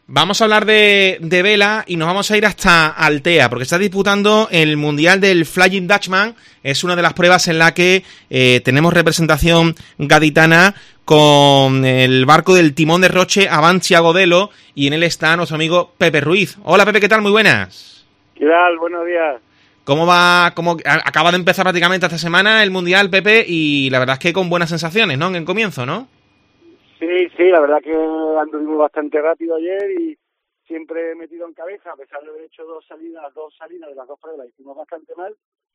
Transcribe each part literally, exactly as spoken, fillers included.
Vamos a hablar de, de vela y nos vamos a ir hasta Altea, porque está disputando el Mundial del Flying Dutchman. Es una de las pruebas en la que eh, tenemos representación gaditana con el barco del Timón de Roche Avancia Godelo, y en él está nuestro amigo Pepe Ruiz. Hola Pepe, ¿qué tal? Muy buenas. ¿Qué tal? Buenos días. ¿Cómo va? Cómo, acaba de empezar prácticamente esta semana el Mundial, Pepe, y la verdad es que con buenas sensaciones, ¿no? En el comienzo, ¿no? Sí, sí, la verdad que anduvimos bastante rápido ayer y siempre metido en cabeza, a pesar de haber hecho dos salidas, dos salidas de las dos pruebas, hicimos bastante mal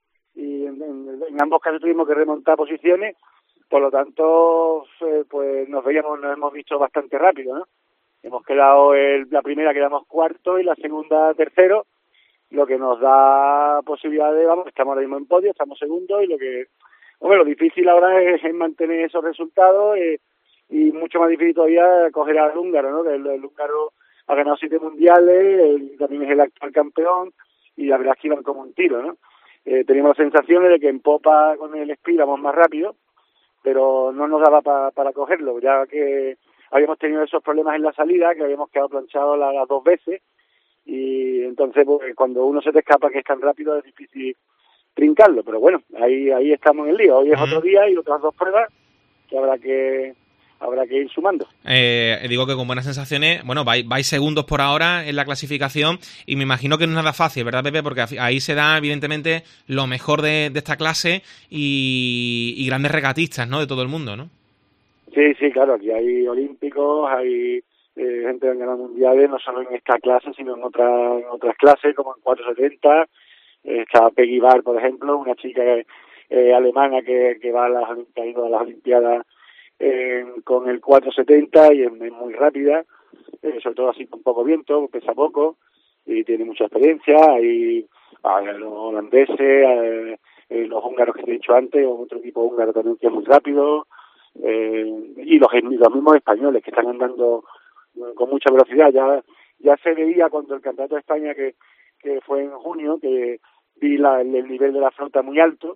y en, en, en ambos casos tuvimos que remontar posiciones, por lo tanto, eh, pues nos veíamos, nos hemos visto bastante rápido, ¿no? Hemos quedado, el, la primera quedamos cuarto y la segunda tercero, lo que nos da posibilidad de, vamos, estamos ahora mismo en podio, estamos segundos y lo que, hombre, lo difícil ahora es, es mantener esos resultados, eh, y mucho más difícil todavía coger al húngaro, ¿no? Que el, el húngaro ha ganado siete mundiales, él también es el actual campeón y la verdad es que iban como un tiro, ¿no? Eh, teníamos la sensación de que en popa con el speed íbamos más rápido, pero no nos daba pa, para cogerlo, ya que habíamos tenido esos problemas en la salida, que habíamos quedado planchados las, las dos veces, y entonces pues, cuando uno se te escapa que es tan rápido es difícil trincarlo, pero bueno, ahí ahí estamos en el lío. Hoy es otro día y otras dos pruebas que habrá que habrá que ir sumando. Eh, digo que con buenas sensaciones, bueno, vais, vais segundos por ahora en la clasificación y me imagino que no es nada fácil, ¿verdad, Pepe? Porque ahí se da, evidentemente, lo mejor de, de esta clase y, y grandes regatistas, ¿no? De todo el mundo, ¿no? Sí, sí, claro, aquí hay olímpicos, hay eh, gente que han ganado mundiales, no solo en esta clase, sino en, otra, en otras clases, como en cuatro setenta. Eh, está Peggy Bar, por ejemplo, una chica eh, alemana que, que va a las, que ha ido a las Olimpiadas Eh, con el cuatro setenta y es, es muy rápida, eh, sobre todo así con poco viento, pesa poco y tiene mucha experiencia. Hay, hay los holandeses, eh, eh, los húngaros que te he dicho antes, otro equipo húngaro también que es muy rápido, eh, y los, los mismos españoles que están andando con mucha velocidad. Ya ya se veía cuando el Campeonato de España que, que fue en junio, que vi la, el nivel de la flota muy alto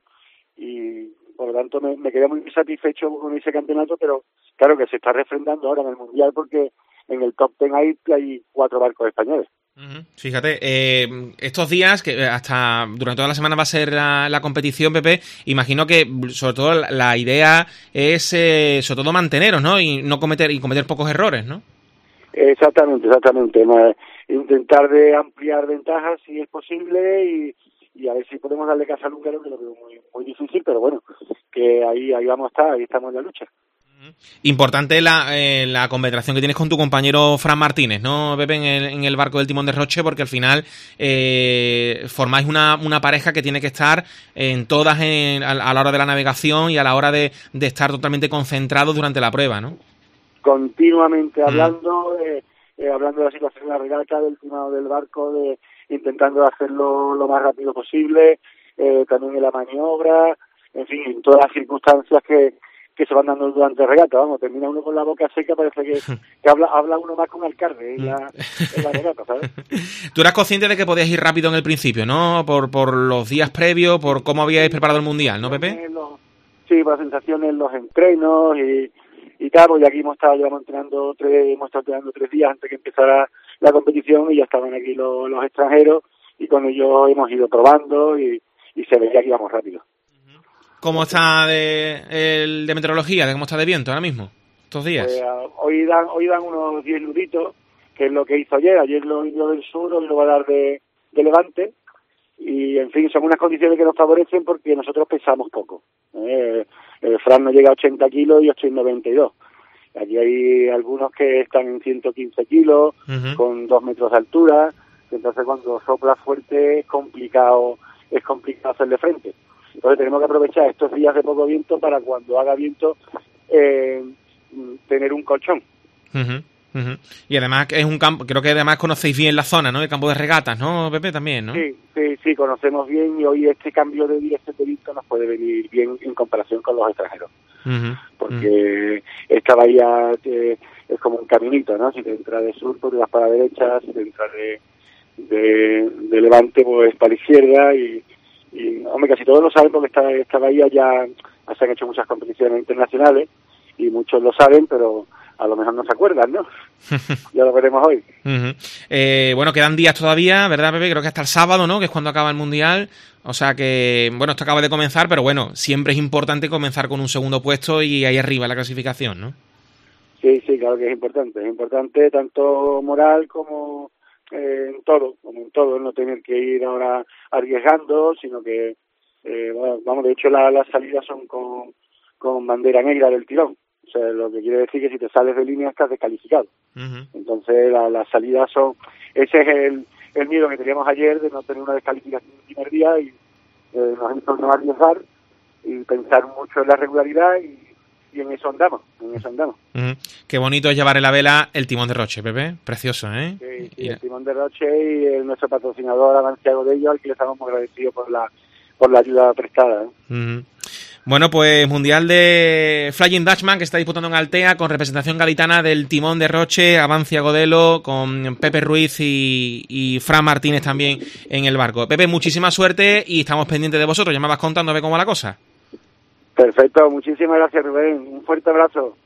y por lo tanto me, me quedé muy satisfecho con ese campeonato, pero claro que se está refrendando ahora en el Mundial porque en el top ten hay, hay cuatro barcos españoles. Uh-huh. Fíjate, eh, estos días, que hasta durante toda la semana va a ser la, la competición, Pepe, imagino que sobre todo la, la idea es eh, sobre todo manteneros, ¿no? Y no cometer y cometer pocos errores, ¿no? Exactamente, exactamente. Intentar de ampliar ventajas si es posible y y a ver si podemos darle casa al húngaro, que lo veo muy, muy difícil, pero bueno, que ahí ahí vamos a estar, ahí estamos en la lucha. Importante la, eh, la conversación que tienes con tu compañero Fran Martínez, ¿no, Pepe? En el, en el barco del Timón de Roche, porque al final eh, formáis una, una pareja que tiene que estar en todas en, a, a la hora de la navegación y a la hora de, de estar totalmente concentrados durante la prueba, ¿no? Continuamente hablando, mm. eh, eh, hablando de la situación de la regata, del timado del barco, de intentando hacerlo lo más rápido posible, eh, también en la maniobra, en fin, en todas las circunstancias que, que se van dando durante la regata. Vamos, termina uno con la boca seca, parece que, que habla habla uno más con alcalde en la, en la regata, ¿sabes? Tú eras consciente de que podías ir rápido en el principio, ¿no? Por, por los días previos, por cómo habíais preparado el Mundial, ¿no, Pepe? Los, sí, por las sensaciones, los entrenos y, y tal, pues aquí hemos estado, llevamos entrenando tres, hemos estado entrenando tres días antes que empezara la competición y ya estaban aquí los, los extranjeros y con ellos hemos ido probando y, y se veía que íbamos rápido. ¿Cómo está de, el, de meteorología? ¿De cómo está de viento ahora mismo, estos días? Pues, uh, hoy dan hoy dan unos diez nuditos, que es lo que hizo ayer. Ayer lo dio del sur, hoy lo va a dar de, de levante. Y, en fin, son unas condiciones que nos favorecen porque nosotros pesamos poco. Eh, el Fran no llega a ochenta kilos y yo estoy en noventa y dos. Aquí hay algunos que están en ciento quince kilos, uh-huh. con dos metros de altura, entonces cuando sopla fuerte es complicado, es complicado hacerle frente. Entonces tenemos que aprovechar estos días de poco viento para cuando haga viento eh, tener un colchón. Uh-huh. Uh-huh. Y además es un campo, creo que además conocéis bien la zona, ¿no? El campo de regatas, ¿no, Pepe? También, ¿no? Sí, sí, sí, conocemos bien y hoy este cambio de dirección de viento nos puede venir bien en comparación con los extranjeros. Uh-huh. Porque uh-huh. esta bahía eh, es como un caminito, ¿no? Si te entras de sur, pues te vas para la derecha, si te entras de, de, de levante, pues para la izquierda y, y, hombre, casi todos lo saben porque esta, esta bahía ya se han hecho muchas competiciones internacionales y muchos lo saben, pero a lo mejor no se acuerdan, ¿no? Ya lo veremos hoy. Uh-huh. eh, bueno, quedan días todavía, ¿verdad, Pepe? Creo que hasta el sábado, ¿no? Que es cuando acaba el Mundial. O sea que, bueno, esto acaba de comenzar, pero bueno, siempre es importante comenzar con un segundo puesto y ahí arriba en la clasificación, ¿no? Sí, sí, claro que es importante. Es importante tanto moral como eh, en todo, como en todo, no tener que ir ahora arriesgando, sino que, eh, bueno, vamos, de hecho la, las salidas son con, con bandera negra del tirón. O sea, lo que quiere decir que si te sales de línea estás descalificado. Uh-huh. Entonces la, las salidas son, ese es el, el miedo que teníamos ayer de no tener una descalificación el primer día y eh, nos hizo no arriesgar y pensar mucho en la regularidad y, y en eso andamos, en eso andamos. Uh-huh. Qué bonito es llevar en la vela el timón de Roche, Pepe, precioso, ¿eh? Sí, sí, el timón de Roche y el, nuestro patrocinador Avancia Godello, al que le estamos muy agradecidos por la por la ayuda prestada, ¿eh? Uh-huh. Bueno, pues Mundial de Flying Dutchman que está disputando en Altea con representación gaditana del timón de Roche, Avancia Godelo, con Pepe Ruiz y, y Fran Martínez también en el barco. Pepe, muchísima suerte y estamos pendientes de vosotros. Ya me vas contando a ver cómo va la cosa. Perfecto, muchísimas gracias, Rubén. Un fuerte abrazo.